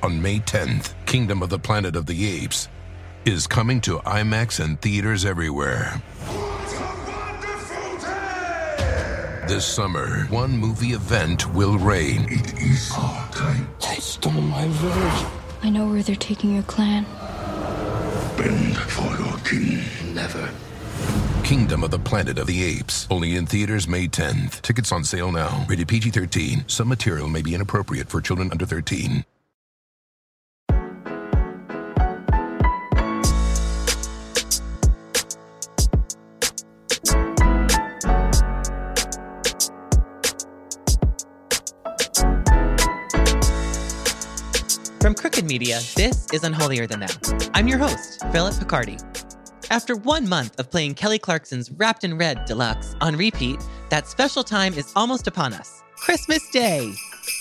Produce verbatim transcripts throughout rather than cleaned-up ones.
On May tenth, Kingdom of the Planet of the Apes is coming to IMAX and theaters everywhere. What a wonderful day! This summer, one movie event will reign. It is our time. They stole my village. I know where they're taking your clan. Bend for your king. Never. Kingdom of the Planet of the Apes. Only in theaters May tenth. Tickets on sale now. Rated P G thirteen. Some material may be inappropriate for children under thirteen. From Crooked Media, this is Unholier Than Thou. I'm your host, Philip Picardi. After one month of playing Kelly Clarkson's Wrapped in Red Deluxe on repeat, that special time is almost upon us. Christmas Day!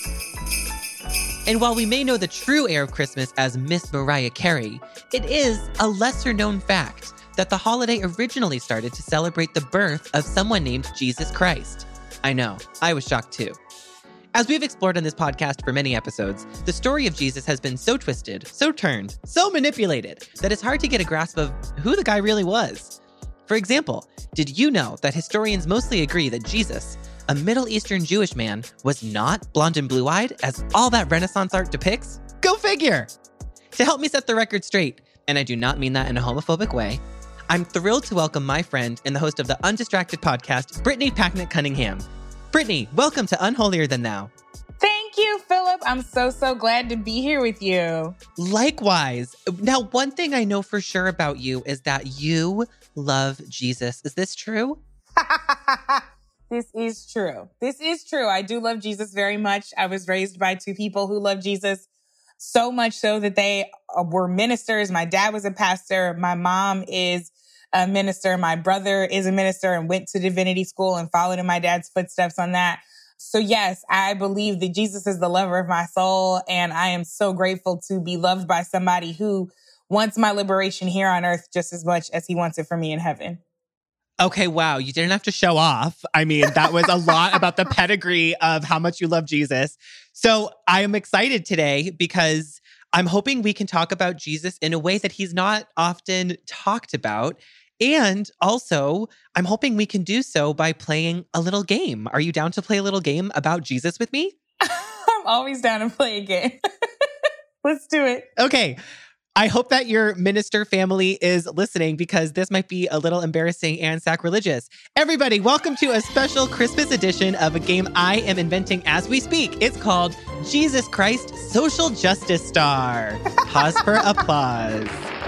And while we may know the true air of Christmas as Miss Mariah Carey, it is a lesser-known fact that the holiday originally started to celebrate the birth of someone named Jesus Christ. I know, I was shocked too. As we've explored on this podcast for many episodes, the story of Jesus has been so twisted, so turned, so manipulated, that it's hard to get a grasp of who the guy really was. For example, did you know that historians mostly agree that Jesus, a Middle Eastern Jewish man, was not blonde and blue-eyed, as all that Renaissance art depicts? Go figure! To help me set the record straight, and I do not mean that in a homophobic way, I'm thrilled to welcome my friend and the host of the Undistracted podcast, Brittany Packnett Cunningham. Brittany, welcome to Unholier Than Thou. Thank you, Philip. I'm so, so glad to be here with you. Likewise. Now, one thing I know for sure about you is that you love Jesus. Is this true? This is true. This is true. I do love Jesus very much. I was raised by two people who love Jesus so much so that they were ministers. My dad was a pastor. My mom is a minister. My brother is a minister and went to divinity school and followed in my dad's footsteps on that. So yes, I believe that Jesus is the lover of my soul. And I am so grateful to be loved by somebody who wants my liberation here on earth just as much as he wants it for me in heaven. Okay, wow. You didn't have to show off. I mean, that was a lot about the pedigree of how much you love Jesus. So I am excited today because I'm hoping we can talk about Jesus in a way that he's not often talked about. And also, I'm hoping we can do so by playing a little game. Are you down to play a little game about Jesus with me? I'm always down to play a game. Let's do it. Okay. I hope that your minister family is listening because this might be a little embarrassing and sacrilegious. Everybody, welcome to a special Christmas edition of a game I am inventing as we speak. It's called Jesus Christ Social Justice Star. Pause for applause.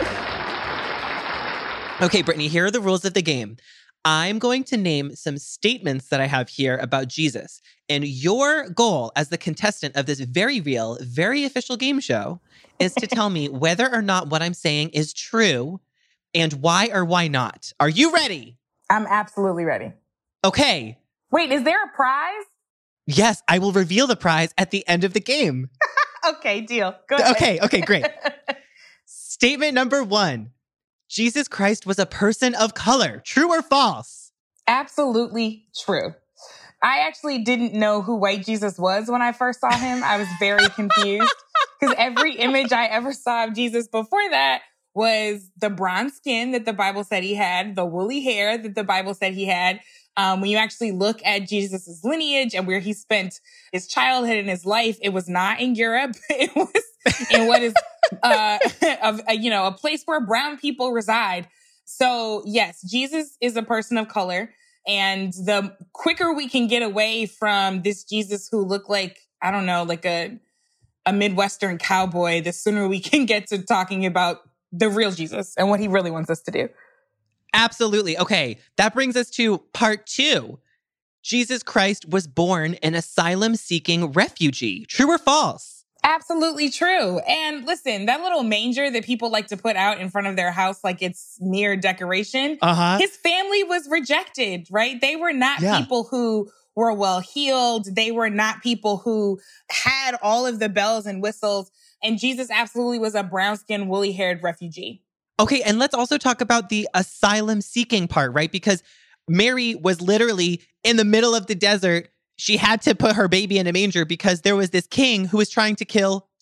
Okay, Brittany, here are the rules of the game. I'm going to name some statements that I have here about Jesus. And your goal as the contestant of this very real, very official game show is to tell me whether or not what I'm saying is true and why or why not. Are you ready? I'm absolutely ready. Okay. Wait, is there a prize? Yes, I will reveal the prize at the end of the game. Okay, deal. Go ahead. Okay, okay, great. Statement number one. Jesus Christ was a person of color. True or false? Absolutely true. I actually didn't know who white Jesus was when I first saw him. I was very confused because every image I ever saw of Jesus before that was the bronze skin that the Bible said he had, the woolly hair that the Bible said he had. Um, when you actually look at Jesus's lineage and where he spent his childhood and his life, it was not in Europe. It was in what is, uh, a, a, you know, a place where brown people reside. So yes, Jesus is a person of color. And the quicker we can get away from this Jesus who looked like, I don't know, like a, a Midwestern cowboy, the sooner we can get to talking about the real Jesus and what he really wants us to do. Absolutely. Okay, that brings us to part two. Jesus Christ was born an asylum-seeking refugee. True or false? Absolutely true. And listen, that little manger that people like to put out in front of their house like it's mere decoration, uh-huh. his family was rejected, right? They were not yeah. people who were well-heeled. They were not people who had all of the bells and whistles. And Jesus absolutely was a brown-skinned, woolly-haired refugee. Okay, and let's also talk about the asylum-seeking part, right? Because Mary was literally in the middle of the desert. She had to put her baby in a manger because there was this king who was trying to kill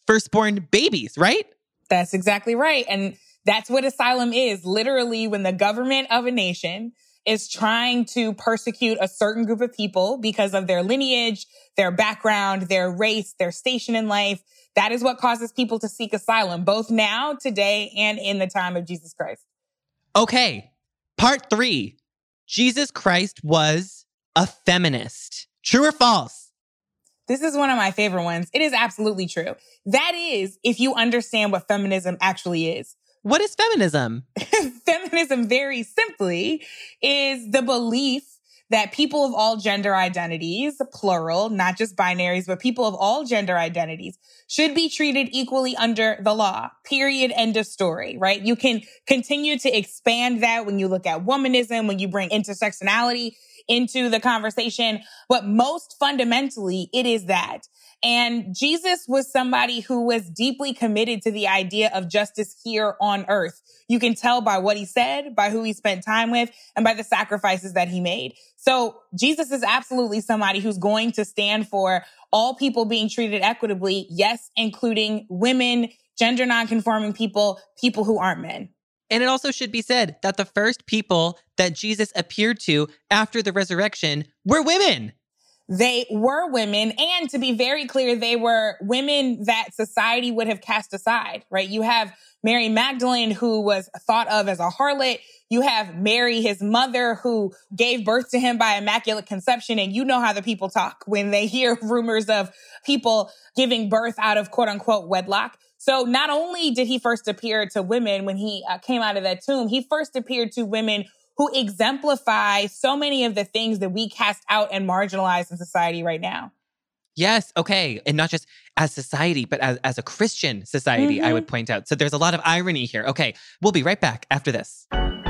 firstborn babies, right? That's exactly right. And that's what asylum is. Literally, when the government of a nation is trying to persecute a certain group of people because of their lineage, their background, their race, their station in life, that is what causes people to seek asylum, both now, today, and in the time of Jesus Christ. Okay, part three. Jesus Christ was a feminist. True or false? This is one of my favorite ones. It is absolutely true. That is, if you understand what feminism actually is. What is feminism? Feminism, very simply, is the belief that people of all gender identities, plural, not just binaries, but people of all gender identities, should be treated equally under the law. Period. End of story, right? You can continue to expand that when you look at womanism, when you bring intersectionality into the conversation. But most fundamentally, it is that. And Jesus was somebody who was deeply committed to the idea of justice here on earth. You can tell by what he said, by who he spent time with, and by the sacrifices that he made. So Jesus is absolutely somebody who's going to stand for all people being treated equitably, yes, including women, gender nonconforming people, people who aren't men. And it also should be said that the first people that Jesus appeared to after the resurrection were women. They were women. And to be very clear, they were women that society would have cast aside, right? You have Mary Magdalene, who was thought of as a harlot. You have Mary, his mother, who gave birth to him by immaculate conception. And you know how the people talk when they hear rumors of people giving birth out of quote unquote wedlock. So not only did he first appear to women when he uh, came out of that tomb, he first appeared to women who exemplify so many of the things that we cast out and marginalize in society right now. Yes, okay. And not just as society, but as, as a Christian society, mm-hmm. I would point out. So there's a lot of irony here. Okay, we'll be right back after this.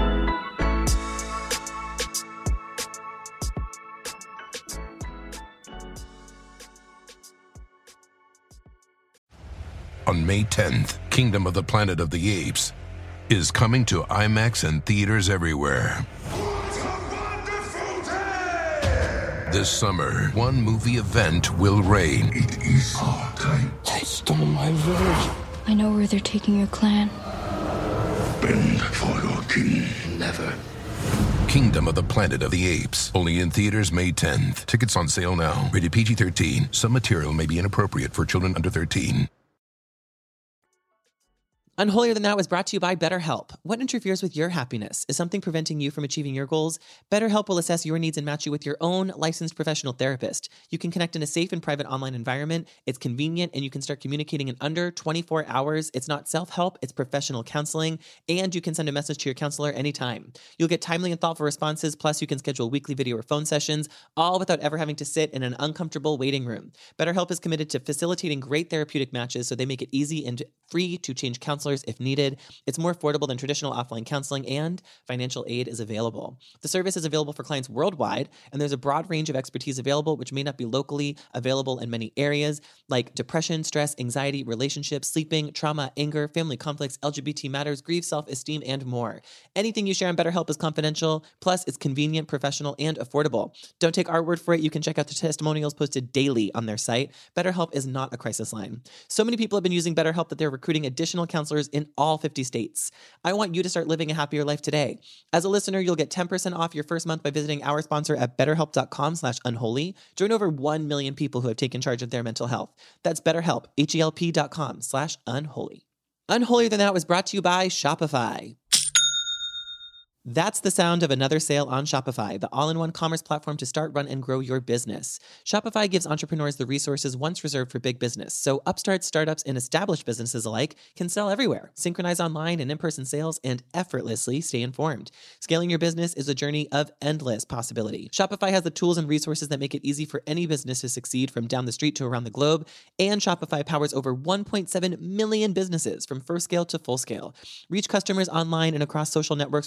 On May tenth, Kingdom of the Planet of the Apes is coming to IMAX and theaters everywhere. What a wonderful day! This summer, one movie event will reign. It is our time. They stole my village. I know where they're taking your clan. Bend for your king. Never. Kingdom of the Planet of the Apes. Only in theaters May tenth. Tickets on sale now. Rated P G thirteen. Some material may be inappropriate for children under thirteen. Unholier Than Thou is brought to you by BetterHelp. What interferes with your happiness? Is something preventing you from achieving your goals? BetterHelp will assess your needs and match you with your own licensed professional therapist. You can connect in a safe and private online environment. It's convenient, and you can start communicating in under twenty-four hours. It's not self-help, it's professional counseling, and you can send a message to your counselor anytime. You'll get timely and thoughtful responses, plus you can schedule weekly video or phone sessions, all without ever having to sit in an uncomfortable waiting room. BetterHelp is committed to facilitating great therapeutic matches, so they make it easy and free to change counselors if needed. It's more affordable than traditional offline counseling, and financial aid is available. The service is available for clients worldwide, and there's a broad range of expertise available, which may not be locally available in many areas, like depression, stress, anxiety, relationships, sleeping, trauma, anger, family conflicts, L G B T matters, grief, self-esteem, and more. Anything you share on BetterHelp is confidential, plus it's convenient, professional, and affordable. Don't take our word for it. You can check out the testimonials posted daily on their site. BetterHelp is not a crisis line. So many people have been using BetterHelp that they're recruiting additional counselors in all fifty states. I want you to start living a happier life today. As a listener, you'll get ten percent off your first month by visiting our sponsor at betterhelp.com slash unholy. Join over one million people who have taken charge of their mental health. That's BetterHelp, H-E-L-P dot com slash unholy. Unholier Than That was brought to you by Shopify. That's the sound of another sale on Shopify, the all-in-one commerce platform to start, run, and grow your business. Shopify gives entrepreneurs the resources once reserved for big business, so upstarts, startups, and established businesses alike can sell everywhere, synchronize online and in-person sales, and effortlessly stay informed. Scaling your business is a journey of endless possibility. Shopify has the tools and resources that make it easy for any business to succeed from down the street to around the globe, and Shopify powers over one point seven million businesses from first scale to full scale. Reach customers online and across social networks with an ever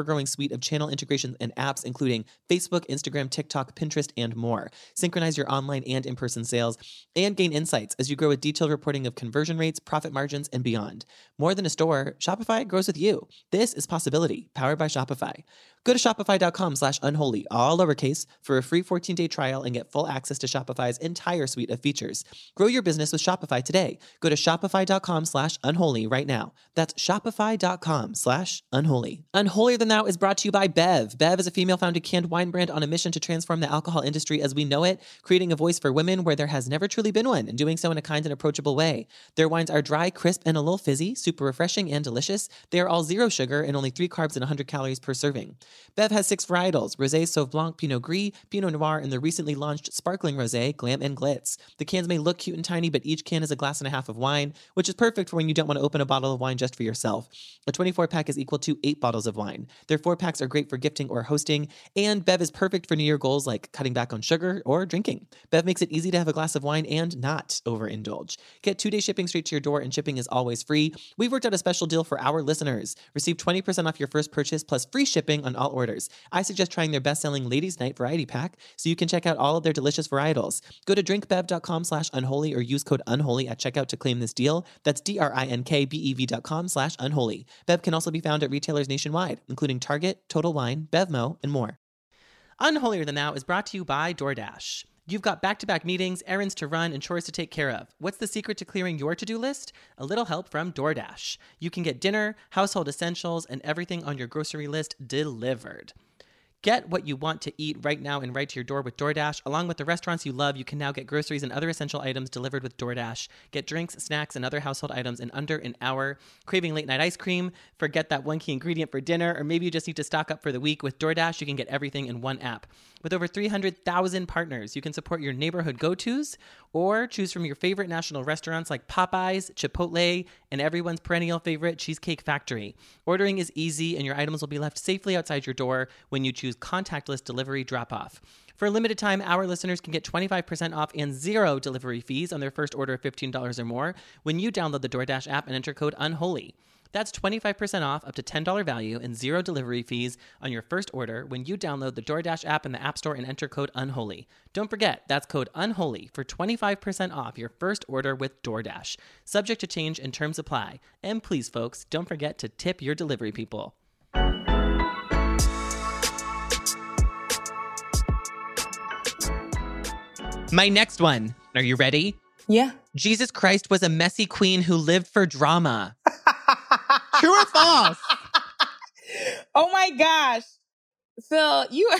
ever-growing suite of channel integrations and apps, including Facebook, Instagram, TikTok, Pinterest, and more. Synchronize your online and in-person sales and gain insights as you grow with detailed reporting of conversion rates, profit margins, and beyond. More than a store, Shopify grows with you. This is Possibility, powered by Shopify. Go to shopify.com slash unholy, all lowercase, for a free fourteen-day trial and get full access to Shopify's entire suite of features. Grow your business with Shopify today. Go to shopify.com slash unholy right now. That's shopify.com slash unholy. Unholier Than Thou is brought to you by Bev. Bev is a female-founded canned wine brand on a mission to transform the alcohol industry as we know it, creating a voice for women where there has never truly been one, and doing so in a kind and approachable way. Their wines are dry, crisp, and a little fizzy, super refreshing and delicious. They are all zero sugar and only three carbs and one hundred calories per serving. Bev has six varietals: Rosé, Sauv Blanc, Pinot Gris, Pinot Noir, and the recently launched Sparkling Rosé, Glam and Glitz. The cans may look cute and tiny, but each can is a glass and a half of wine, which is perfect for when you don't want to open a bottle of wine just for yourself. A twenty-four pack is equal to eight bottles of wine. Their four packs are great for gifting or hosting, and Bev is perfect for New Year goals like cutting back on sugar or drinking. Bev makes it easy to have a glass of wine and not overindulge. Get two-day shipping straight to your door, and shipping is always free. We've worked out a special deal for our listeners. Receive twenty percent off your first purchase plus free shipping on all orders. I suggest trying their best-selling Ladies Night Variety Pack so you can check out all of their delicious varietals. Go to drinkbev.com slash unholy or use code unholy at checkout to claim this deal. That's D-R-I-N-K-B-E-V dot com slash unholy. Bev can also be found at retailers nationwide, including Target, Total Wine, Bevmo, and more. Unholier Than Thou is brought to you by DoorDash. You've got back-to-back meetings, errands to run, and chores to take care of. What's the secret to clearing your to-do list? A little help from DoorDash. You can get dinner, household essentials, and everything on your grocery list delivered. Get what you want to eat right now and right to your door with DoorDash. Along with the restaurants you love, you can now get groceries and other essential items delivered with DoorDash. Get drinks, snacks, and other household items in under an hour. Craving late night ice cream? Forget that one key ingredient for dinner, or maybe you just need to stock up for the week. With DoorDash, you can get everything in one app. With over three hundred thousand partners, you can support your neighborhood go-tos or choose from your favorite national restaurants like Popeyes, Chipotle, and everyone's perennial favorite, Cheesecake Factory. Ordering is easy, and your items will be left safely outside your door when you choose contactless delivery drop-off. For a limited time, our listeners can get twenty-five percent off and zero delivery fees on their first order of fifteen dollars or more when you download the DoorDash app and enter code UNHOLY. That's twenty-five percent off up to ten dollars value and zero delivery fees on your first order when you download the DoorDash app in the App Store and enter code UNHOLY. Don't forget, that's code UNHOLY for twenty-five percent off your first order with DoorDash. Subject to change and terms apply. And please, folks, don't forget to tip your delivery people. My next one. Are you ready? Yeah. Jesus Christ was a messy queen who lived for drama. True or false? Oh my gosh. Phil, you...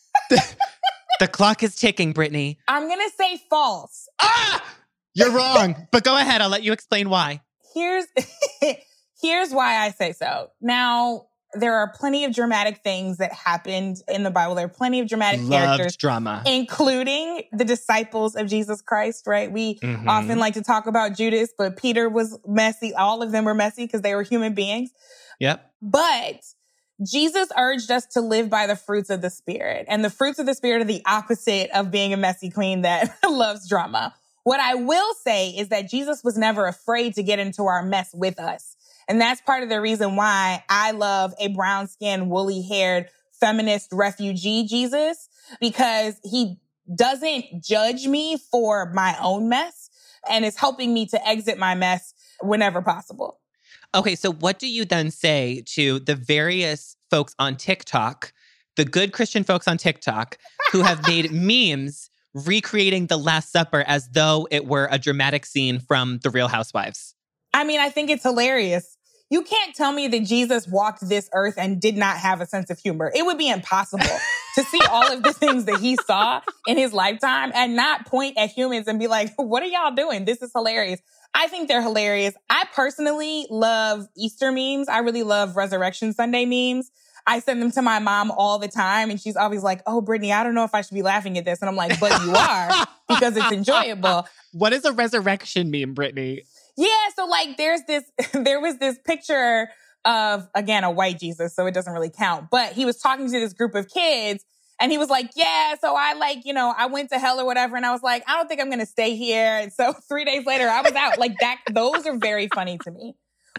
The clock is ticking, Brittany. I'm going to say false. Ah! You're wrong. But go ahead. I'll let you explain why. Here's, here's why I say so. Now, there are plenty of dramatic things that happened in the Bible. There are plenty of dramatic Loved characters. Drama. Including the disciples of Jesus Christ, right? We mm-hmm. often like to talk about Judas, but Peter was messy. All of them were messy because they were human beings. Yep. But Jesus urged us to live by the fruits of the Spirit. And the fruits of the Spirit are the opposite of being a messy queen that loves drama. What I will say is that Jesus was never afraid to get into our mess with us. And that's part of the reason why I love a brown-skinned, woolly-haired, feminist refugee Jesus, because he doesn't judge me for my own mess and is helping me to exit my mess whenever possible. Okay, so what do you then say to the various folks on TikTok, the good Christian folks on TikTok, who have made memes recreating the Last Supper as though it were a dramatic scene from The Real Housewives? I mean, I think it's hilarious. You can't tell me that Jesus walked this earth and did not have a sense of humor. It would be impossible to see all of the things that he saw in his lifetime and not point at humans and be like, what are y'all doing? This is hilarious. I think they're hilarious. I personally love Easter memes. I really love Resurrection Sunday memes. I send them to my mom all the time, and she's always like, oh, Brittany, I don't know if I should be laughing at this. And I'm like, but you are, because it's enjoyable. What is a resurrection meme, Brittany? Yeah, so like there's this, there was this picture of, again, a white Jesus, so it doesn't really count. But he was talking to this group of kids, and he was like, yeah, so I like, you know, I went to hell or whatever. And I was like, I don't think I'm going to stay here. And so three days later, I was out. Like that, those are very funny to me.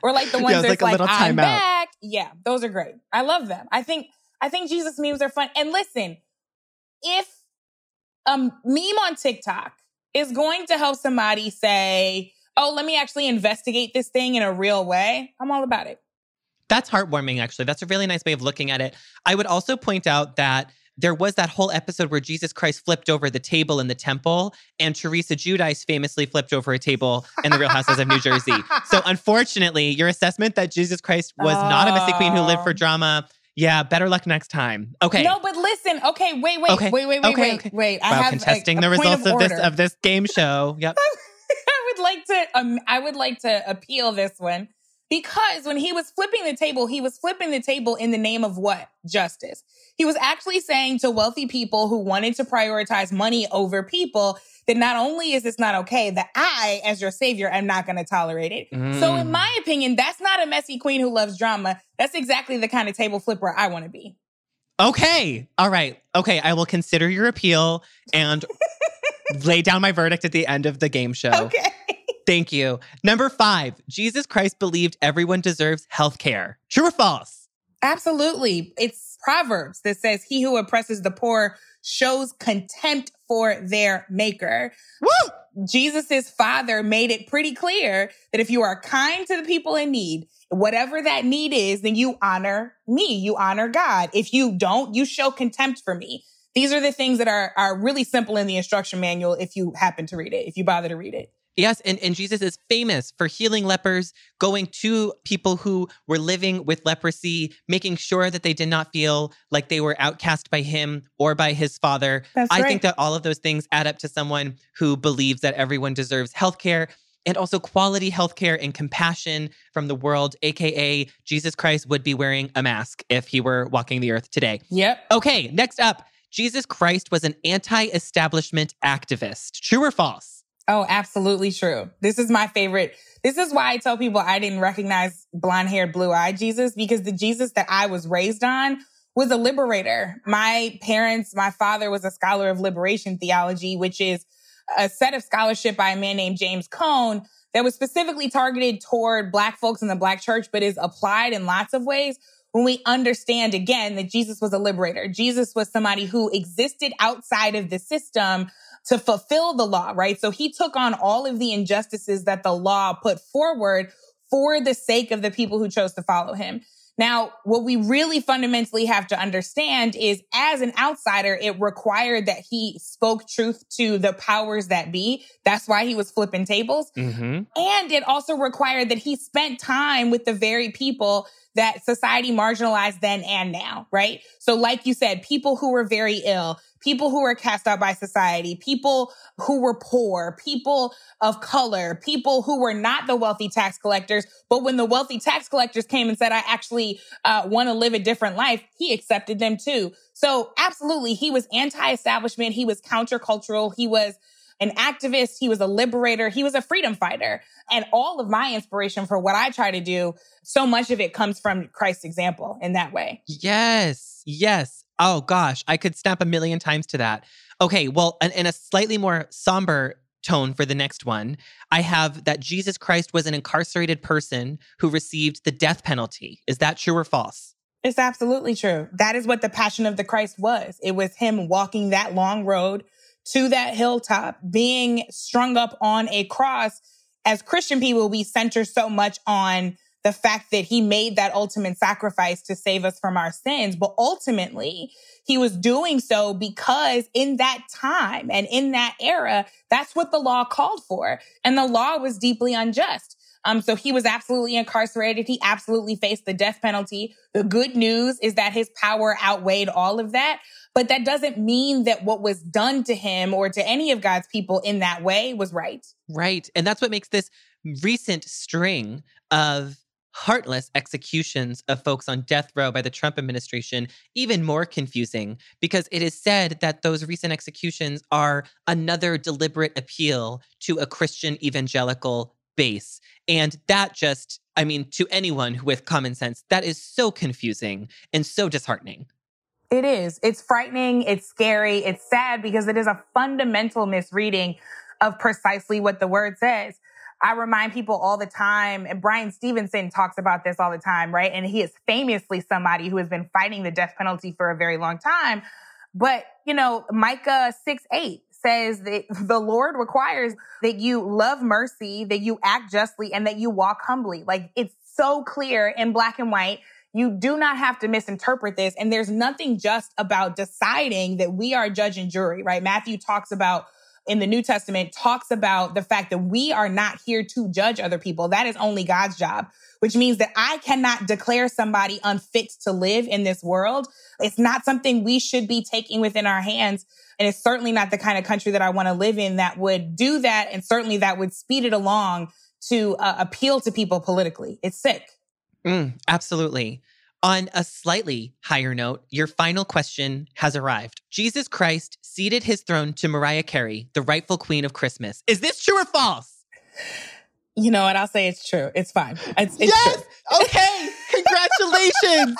Or like the ones Yeah, that's like a like, little I'm timeout. back. Yeah, those are great. I love them. I think I think Jesus memes are fun. And listen, if a meme on TikTok is going to help somebody say, oh, let me actually investigate this thing in a real way, I'm all about it. That's heartwarming, actually. That's a really nice way of looking at it. I would also point out that there was that whole episode where Jesus Christ flipped over the table in the temple, and Teresa Giudice famously flipped over a table in the Real Housewives of New Jersey. So unfortunately, your assessment that Jesus Christ was oh. not a messy queen who lived for drama, yeah, better luck next time. Okay. No, but listen. Okay, wait, wait, okay. wait, wait, wait, okay, wait, okay. wait. I wow, have contesting a, a the results of, of this of this game show. Yep. I would like to. Um, I would like to appeal this one. Because when he was flipping the table, he was flipping the table in the name of what? Justice. He was actually saying to wealthy people who wanted to prioritize money over people that not only is this not okay, that I, as your savior, am not going to tolerate it. Mm. So in my opinion, that's not a messy queen who loves drama. That's exactly the kind of table flipper I want to be. Okay. All right. Okay. I will consider your appeal and lay down my verdict at the end of the game show. Okay. Thank you. Number five, Jesus Christ believed everyone deserves health care. True or false? Absolutely. It's Proverbs that says, he who oppresses the poor shows contempt for their maker. Woo! Jesus' father made it pretty clear that if you are kind to the people in need, whatever that need is, then you honor me. You honor God. If you don't, you show contempt for me. These are the things that are, are really simple in the instruction manual if you happen to read it, if you bother to read it. Yes, and, and Jesus is famous for healing lepers, going to people who were living with leprosy, making sure that they did not feel like they were outcast by him or by his father. That's I right. think that all of those things add up to someone who believes that everyone deserves healthcare and also quality healthcare and compassion from the world, A K A Jesus Christ would be wearing a mask if he were walking the earth today. Yep. Okay, next up, Jesus Christ was an anti-establishment activist. True or false? Oh, absolutely true. This is my favorite. This is why I tell people I didn't recognize blonde-haired, blue-eyed Jesus, because the Jesus that I was raised on was a liberator. My parents, my father was a scholar of liberation theology, which is a set of scholarship by a man named James Cone that was specifically targeted toward Black folks in the Black church, but is applied in lots of ways when we understand, again, that Jesus was a liberator. Jesus was somebody who existed outside of the system to fulfill the law, right? So he took on all of the injustices that the law put forward for the sake of the people who chose to follow him. Now, what we really fundamentally have to understand is, as an outsider, it required that he spoke truth to the powers that be. That's why he was flipping tables. Mm-hmm. And it also required that he spent time with the very people that society marginalized then and now, right? So like you said, people who were very ill, people who were cast out by society, people who were poor, people of color, people who were not the wealthy tax collectors. But when the wealthy tax collectors came and said, I actually uh, want to live a different life, he accepted them too. So absolutely, he was anti-establishment. He was countercultural. He was an activist. He was a liberator. He was a freedom fighter. And all of my inspiration for what I try to do, so much of it comes from Christ's example in that way. Yes. Yes. Oh, gosh. I could snap a million times to that. Okay. Well, in, in a slightly more somber tone for the next one, I have that Jesus Christ was an incarcerated person who received the death penalty. Is that true or false? It's absolutely true. That is what the Passion of the Christ was. It was him walking that long road to that hilltop, being strung up on a cross. As Christian people, we center so much on the fact that he made that ultimate sacrifice to save us from our sins. But ultimately, he was doing so because in that time and in that era, that's what the law called for. And the law was deeply unjust. Um, so he was absolutely incarcerated. He absolutely faced the death penalty. The good news is that his power outweighed all of that. But that doesn't mean that what was done to him or to any of God's people in that way was right. Right. And that's what makes this recent string of heartless executions of folks on death row by the Trump administration even more confusing, because it is said that those recent executions are another deliberate appeal to a Christian evangelical base. And that just, I mean, to anyone with common sense, that is so confusing and so disheartening. It is. It's frightening. It's scary. It's sad because it is a fundamental misreading of precisely what the word says. I remind people all the time, and Brian Stevenson talks about this all the time, right? And he is famously somebody who has been fighting the death penalty for a very long time. But, you know, Micah six eight says that the Lord requires that you love mercy, that you act justly, and that you walk humbly. Like, it's so clear in black and white. You do not have to misinterpret this. And there's nothing just about deciding that we are judge and jury, right? Matthew talks about, in the New Testament, talks about the fact that we are not here to judge other people. That is only God's job, which means that I cannot declare somebody unfit to live in this world. It's not something we should be taking within our hands. And it's certainly not the kind of country that I want to live in that would do that. And certainly that would speed it along to uh, appeal to people politically. It's sick. Mm, absolutely. On a slightly higher note, your final question has arrived. Jesus Christ ceded his throne to Mariah Carey, the rightful queen of Christmas. Is this true or false? You know what? I'll say it's true. It's fine. It's, it's yes! true. Okay! Congratulations!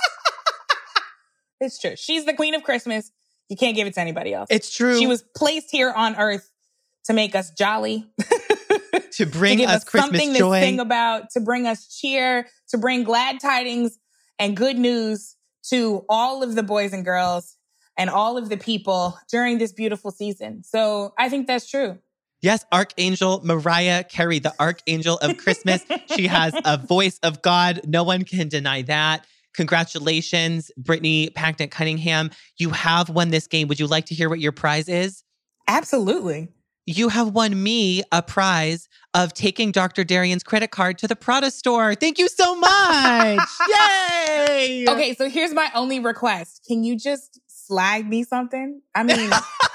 It's true. She's the queen of Christmas. You can't give it to anybody else. It's true. She was placed here on earth to make us jolly. To bring to give us, us Christmas something joy. to sing about, to bring us cheer, to bring glad tidings and good news to all of the boys and girls and all of the people during this beautiful season. So I think that's true. Yes, Archangel Mariah Carey, the Archangel of Christmas. She has a voice of God. No one can deny that. Congratulations, Brittany Packnett Cunningham. You have won this game. Would you like to hear what your prize is? Absolutely. You have won me a prize of taking Doctor Darian's credit card to the Prada store. Thank you so much. Yay! Okay, so here's my only request. Can you just slag me something? I mean,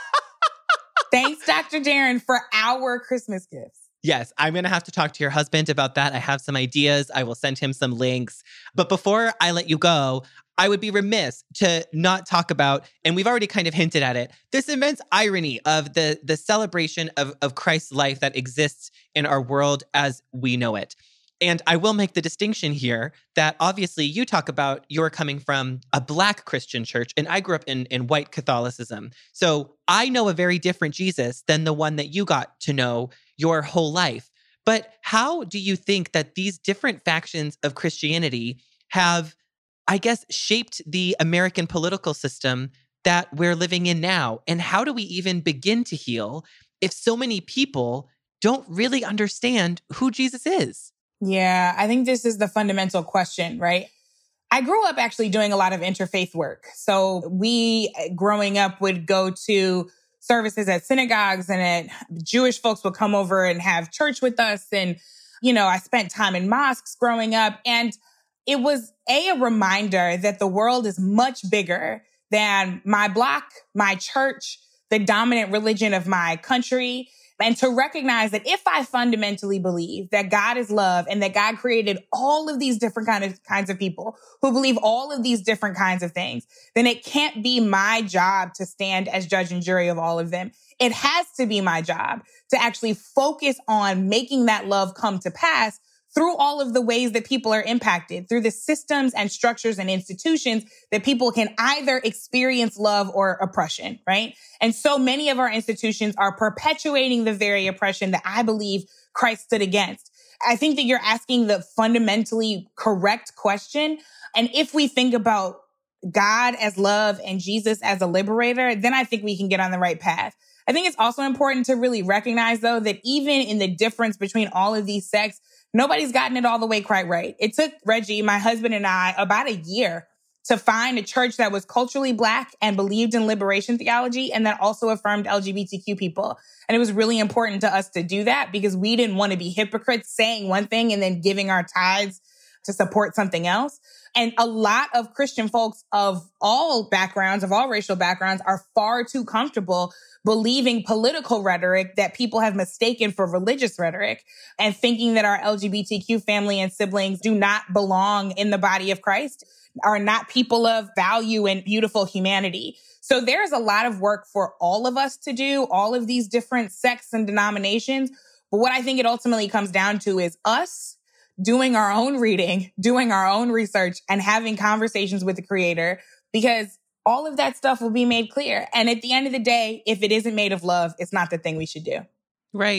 thanks, Doctor Darren, for our Christmas gifts. Yes, I'm going to have to talk to your husband about that. I have some ideas. I will send him some links. But before I let you go, I would be remiss to not talk about, and we've already kind of hinted at it, this immense irony of the, the celebration of, of Christ's life that exists in our world as we know it. And I will make the distinction here that obviously you talk about you're coming from a Black Christian church, and I grew up in, in white Catholicism. So I know a very different Jesus than the one that you got to know your whole life. But how do you think that these different factions of Christianity have, I guess, shaped the American political system that we're living in now? And how do we even begin to heal if so many people don't really understand who Jesus is? Yeah, I think this is the fundamental question, right? I grew up actually doing a lot of interfaith work. So we, growing up, would go to services at synagogues, and at, Jewish folks would come over and have church with us. And, you know, I spent time in mosques growing up. And it was a, a reminder that the world is much bigger than my block, my church, the dominant religion of my country. And to recognize that if I fundamentally believe that God is love and that God created all of these different kind of, kinds of people who believe all of these different kinds of things, then it can't be my job to stand as judge and jury of all of them. It has to be my job to actually focus on making that love come to pass through all of the ways that people are impacted, through the systems and structures and institutions that people can either experience love or oppression, right? And so many of our institutions are perpetuating the very oppression that I believe Christ stood against. I think that you're asking the fundamentally correct question. And if we think about God as love and Jesus as a liberator, then I think we can get on the right path. I think it's also important to really recognize, though, that even in the difference between all of these sects, nobody's gotten it all the way quite right. It took Reggie, my husband, and I about a year to find a church that was culturally Black and believed in liberation theology and that also affirmed L G B T Q people. And it was really important to us to do that because we didn't want to be hypocrites saying one thing and then giving our tithes to support something else. And a lot of Christian folks of all backgrounds, of all racial backgrounds, are far too comfortable believing political rhetoric that people have mistaken for religious rhetoric and thinking that our L G B T Q family and siblings do not belong in the body of Christ, are not people of value and beautiful humanity. So there's a lot of work for all of us to do, all of these different sects and denominations. But what I think it ultimately comes down to is us doing our own reading, doing our own research, and having conversations with the Creator, because all of that stuff will be made clear. And at the end of the day, if it isn't made of love, it's not the thing we should do. Right.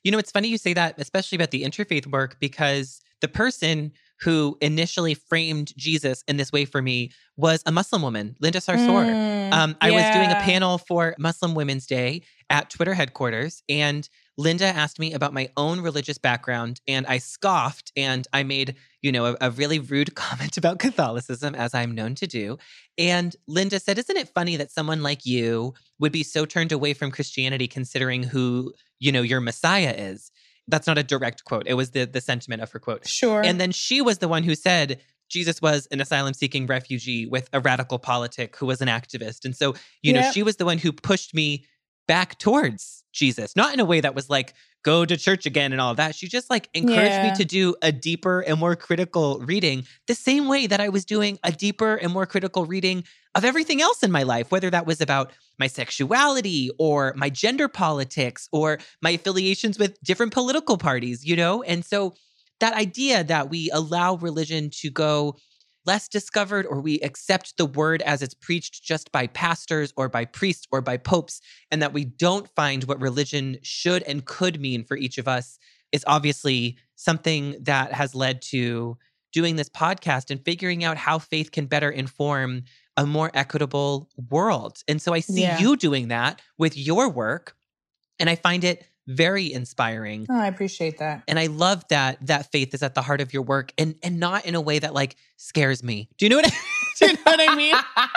You know, it's funny you say that, especially about the interfaith work, because the person who initially framed Jesus in this way for me was a Muslim woman, Linda Sarsour. Mm, um, I yeah. was doing a panel for Muslim Women's Day at Twitter headquarters, and Linda asked me about my own religious background, and I scoffed, and I made, you know, a, a really rude comment about Catholicism, as I'm known to do. And Linda said, isn't it funny that someone like you would be so turned away from Christianity considering who, you know, your Messiah is? That's not a direct quote. It was the the sentiment of her quote. Sure. And then she was the one who said Jesus was an asylum-seeking refugee with a radical politic who was an activist. And so, you know, Yep. she was the one who pushed me back towards Jesus. Not in a way that was like, go to church again and all of that. She just like encouraged Yeah. me to do a deeper and more critical reading, the same way that I was doing a deeper and more critical reading of everything else in my life, whether that was about my sexuality or my gender politics or my affiliations with different political parties, you know? And so that idea that we allow religion to go less discovered, or we accept the word as it's preached just by pastors or by priests or by popes, and that we don't find what religion should and could mean for each of us, is obviously something that has led to doing this podcast and figuring out how faith can better inform a more equitable world. And so I see Yeah. you doing that with your work, and I find it very inspiring. Oh, I appreciate that. And I love that that faith is at the heart of your work, and and not in a way that like scares me. Do you know what I, do you know what I mean?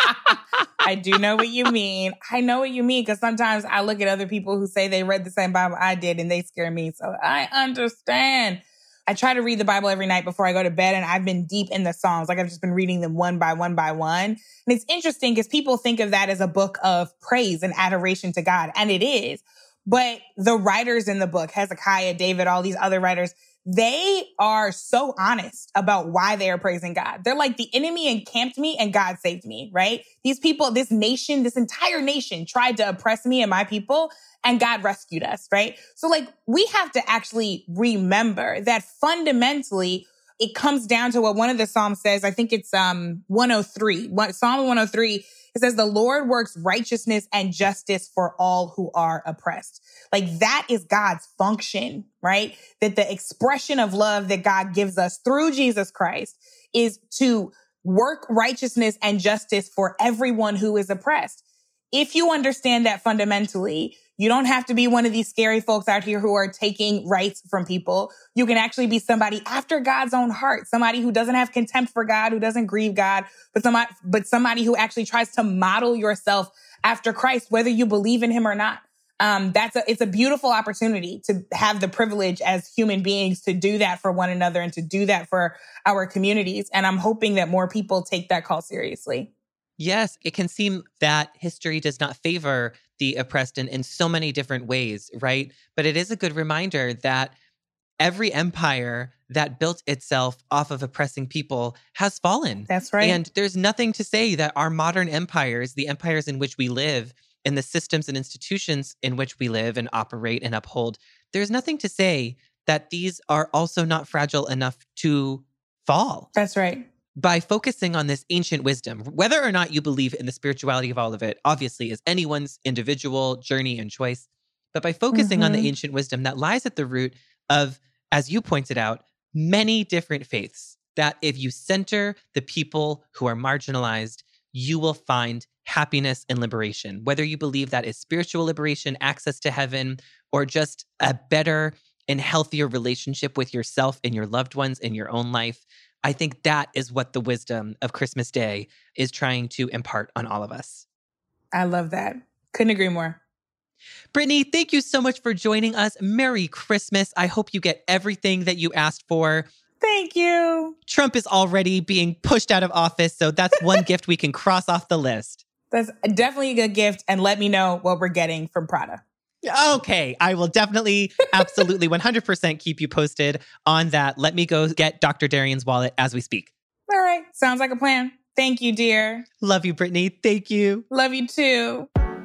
I do know what you mean. I know what you mean, because sometimes I look at other people who say they read the same Bible I did and they scare me. So I understand. I try to read the Bible every night before I go to bed, and I've been deep in the Psalms. Like I've just been reading them one by one by one. And it's interesting because people think of that as a book of praise and adoration to God, and it is. But the writers in the book, Hezekiah, David, all these other writers, they are so honest about why they are praising God. They're like, the enemy encamped me and God saved me, right? These people, this nation, this entire nation tried to oppress me and my people, and God rescued us, right? So like, we have to actually remember that fundamentally, it comes down to what one of the Psalms says. I think it's um one oh three. One, Psalm one oh three, it says, the Lord works righteousness and justice for all who are oppressed. Like that is God's function, right? That the expression of love that God gives us through Jesus Christ is to work righteousness and justice for everyone who is oppressed. If you understand that fundamentally, you don't have to be one of these scary folks out here who are taking rights from people. You can actually be somebody after God's own heart, somebody who doesn't have contempt for God, who doesn't grieve God, but somebody, but somebody who actually tries to model yourself after Christ, whether you believe in him or not. Um, that's a, it's a beautiful opportunity to have the privilege as human beings to do that for one another and to do that for our communities. And I'm hoping that more people take that call seriously. Yes, it can seem that history does not favor the oppressed in, in so many different ways, right? But it is a good reminder that every empire that built itself off of oppressing people has fallen. That's right. And there's nothing to say that our modern empires, the empires in which we live, and the systems and institutions in which we live and operate and uphold, there's nothing to say that these are also not fragile enough to fall. That's right. By focusing on this ancient wisdom, whether or not you believe in the spirituality of all of it, obviously is anyone's individual journey and choice. But by focusing mm-hmm. on the ancient wisdom that lies at the root of, as you pointed out, many different faiths, that if you center the people who are marginalized, you will find happiness and liberation. Whether you believe that is spiritual liberation, access to heaven, or just a better and healthier relationship with yourself and your loved ones in your own life, I think that is what the wisdom of Christmas Day is trying to impart on all of us. I love that. Couldn't agree more. Brittany, thank you so much for joining us. Merry Christmas. I hope you get everything that you asked for. Thank you. Trump is already being pushed out of office, so that's one gift we can cross off the list. That's definitely a good gift, and let me know what we're getting from Prada. Okay, I will definitely, absolutely, one hundred percent keep you posted on that. Let me go get Doctor Darian's wallet as we speak. All right, sounds like a plan. Thank you, dear. Love you, Brittany. Thank you. Love you too.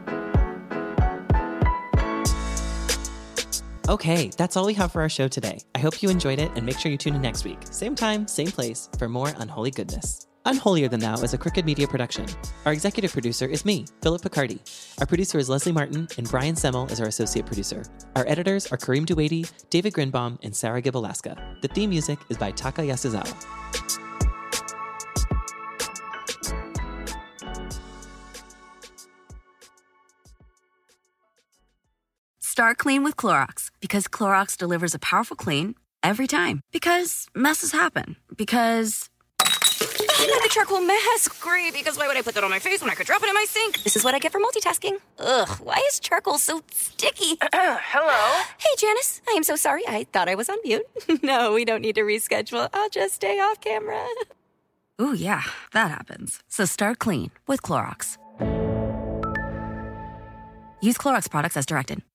Okay, that's all we have for our show today. I hope you enjoyed it, and make sure you tune in next week. Same time, same place, for more unholy goodness. Unholier Than Thou is a Crooked Media production. Our executive producer is me, Philip Picardi. Our producer is Leslie Martin, and Brian Semmel is our associate producer. Our editors are Kareem Duwaidi, David Grinbaum, and Sarah Gibalaska. The theme music is by Taka Yasuzawa. Start clean with Clorox, because Clorox delivers a powerful clean every time. Because messes happen. Because... I got the charcoal mask. Great, because why would I put that on my face when I could drop it in my sink? This is what I get for multitasking. Ugh, why is charcoal so sticky? Hello? Hey, Janice. I am so sorry. I thought I was on mute. No, we don't need to reschedule. I'll just stay off camera. Ooh, yeah, that happens. So start clean with Clorox. Use Clorox products as directed.